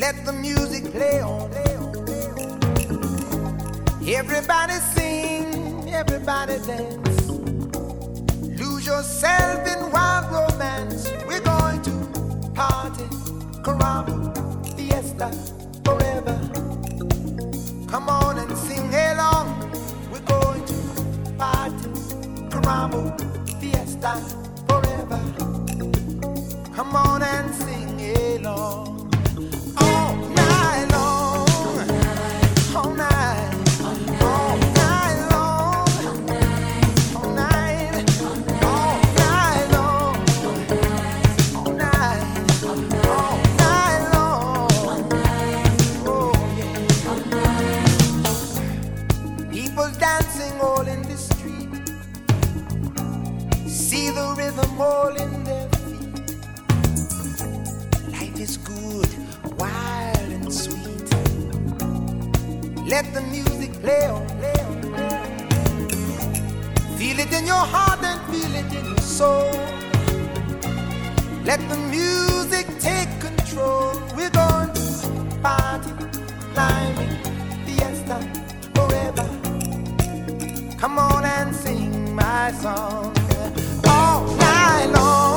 Let the music play on. Everybody sing, everybody dance. Lose yourself in wild romance. We're going to party, caramba, fiesta, forever. Come on and sing along. We're going to party, caramba, fiesta, forever. Come on and sing along. All night long, all night, all night long, all night, all night long, all night, all night long. Oh yeah. People dancing all in the street. See the rhythm all in their feet. Life is good, wild and sweet. Let the music play on, play on, play on. Feel it in your heart and feel it in your soul. Let the music take control. We're going to party, climbing, fiesta, forever. Come on and sing my song all night long.